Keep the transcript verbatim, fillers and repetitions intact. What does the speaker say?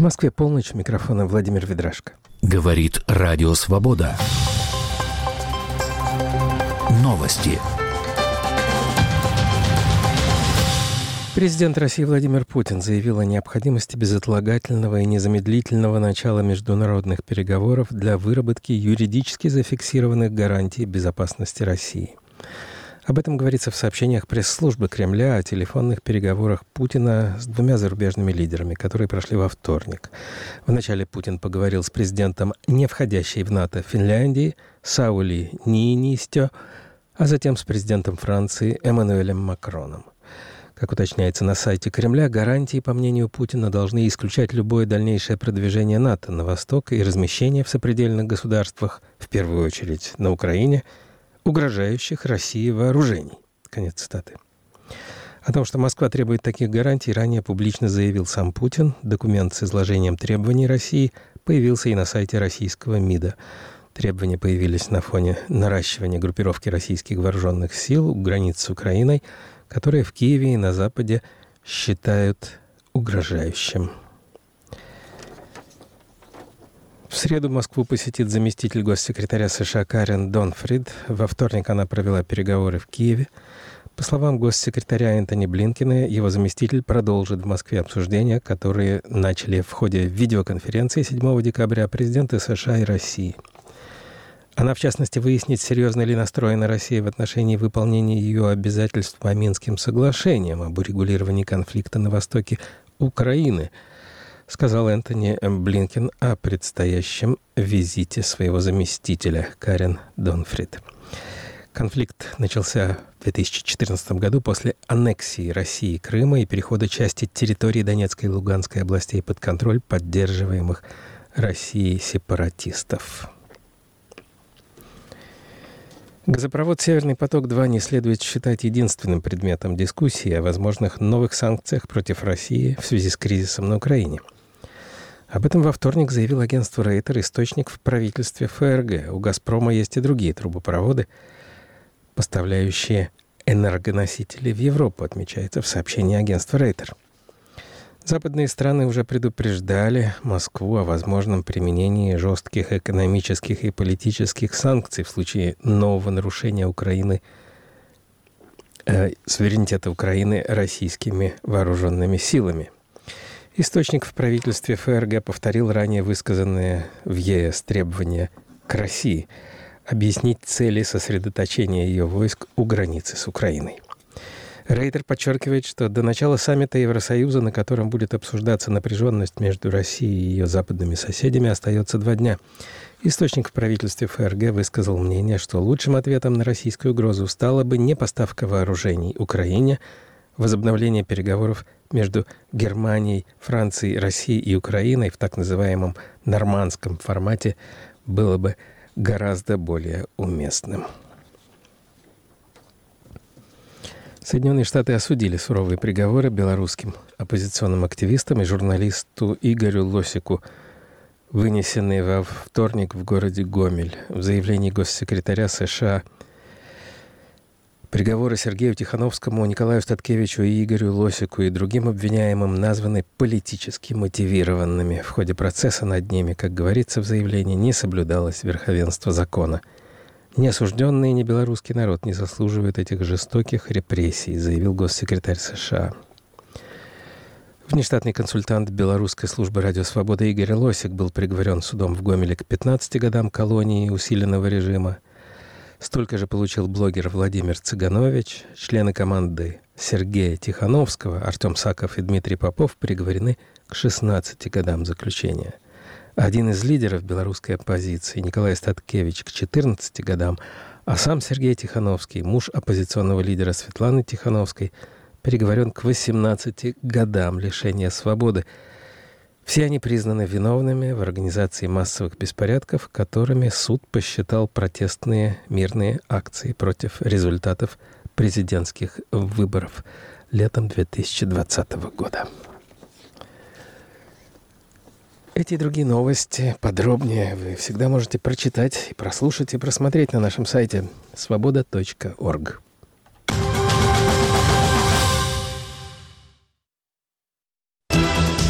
В Москве полночь, микрофона Владимир Ведрашко. Говорит Радио Свобода. Новости. Президент России Владимир Путин заявил о необходимости безотлагательного и незамедлительного начала международных переговоров для выработки юридически зафиксированных гарантий безопасности России. Об этом говорится в сообщениях пресс-службы Кремля о телефонных переговорах Путина с двумя зарубежными лидерами, которые прошли во вторник. Вначале Путин поговорил с президентом, не входящей в НАТО, Финляндии, Саули Ниинистё, а затем с президентом Франции Эммануэлем Макроном. Как уточняется на сайте Кремля, гарантии, по мнению Путина, должны исключать любое дальнейшее продвижение НАТО на восток и размещение в сопредельных государствах, в первую очередь на Украине, угрожающих России вооружений. Конец цитаты. О том, что Москва требует таких гарантий, ранее публично заявил сам Путин. Документ с изложением требований России появился и на сайте российского МИДа. Требования появились на фоне наращивания группировки российских вооруженных сил у границ с Украиной, которые в Киеве и на Западе считают угрожающим. В среду Москву посетит заместитель госсекретаря США Карен Донфрид. Во вторник она провела переговоры в Киеве. По словам госсекретаря Энтони Блинкена, его заместитель продолжит в Москве обсуждения, которые начали в ходе видеоконференции седьмого декабря президенты США и России. Она, в частности, выяснит, серьезно ли настроена Россия в отношении выполнения ее обязательств по Минским соглашениям об урегулировании конфликта на востоке Украины, сказал Энтони Блинкен о предстоящем визите своего заместителя Карен Донфрид. Конфликт начался в две тысячи четырнадцатом году после аннексии России Крыма и перехода части территории Донецкой и Луганской областей под контроль поддерживаемых Россией сепаратистов. Газопровод «Северный поток-два» не следует считать единственным предметом дискуссии о возможных новых санкциях против России в связи с кризисом на Украине. Об этом во вторник заявил агентство Рейтер, источник в правительстве ФРГ. У «Газпрома» есть и другие трубопроводы, поставляющие энергоносители в Европу, отмечается в сообщении агентства Рейтер. Западные страны уже предупреждали Москву о возможном применении жестких экономических и политических санкций в случае нового нарушения Украины, э, суверенитета Украины российскими вооруженными силами. Источник в правительстве ФРГ повторил ранее высказанные в ЕС требования к России объяснить цели сосредоточения ее войск у границы с Украиной. Рейтер подчеркивает, что до начала саммита Евросоюза, на котором будет обсуждаться напряженность между Россией и ее западными соседями, остается два дня. Источник в правительстве ФРГ высказал мнение, что лучшим ответом на российскую угрозу стала бы не поставка вооружений Украине, возобновление переговоров между Германией, Францией, Россией и Украиной в так называемом нормандском формате было бы гораздо более уместным. Соединенные Штаты осудили суровые приговоры белорусским оппозиционным активистам и журналисту Игорю Лосику, вынесенные во вторник в городе Гомель. В заявлении госсекретаря США приговоры Сергею Тихановскому, Николаю Статкевичу и Игорю Лосику и другим обвиняемым названы политически мотивированными. В ходе процесса над ними, как говорится в заявлении, не соблюдалось верховенство закона. Ни осужденный, ни белорусский народ не заслуживают этих жестоких репрессий, заявил госсекретарь США. Внештатный консультант белорусской службы «Радио Свобода» Игорь Лосик был приговорен судом в Гомеле к пятнадцати годам колонии усиленного режима. Столько же получил блогер Владимир Цыганович. Члены команды Сергея Тихановского, Артем Саков и Дмитрий Попов приговорены к шестнадцати годам заключения. Один из лидеров белорусской оппозиции, Николай Статкевич, к четырнадцати годам, а сам Сергей Тихановский, муж оппозиционного лидера Светланы Тихановской, приговорен к восемнадцати годам лишения свободы. Все они признаны виновными в организации массовых беспорядков, которыми суд посчитал протестные мирные акции против результатов президентских выборов летом две тысячи двадцатого года. Эти и другие новости подробнее вы всегда можете прочитать, и прослушать и просмотреть на нашем сайте свобода точка орг.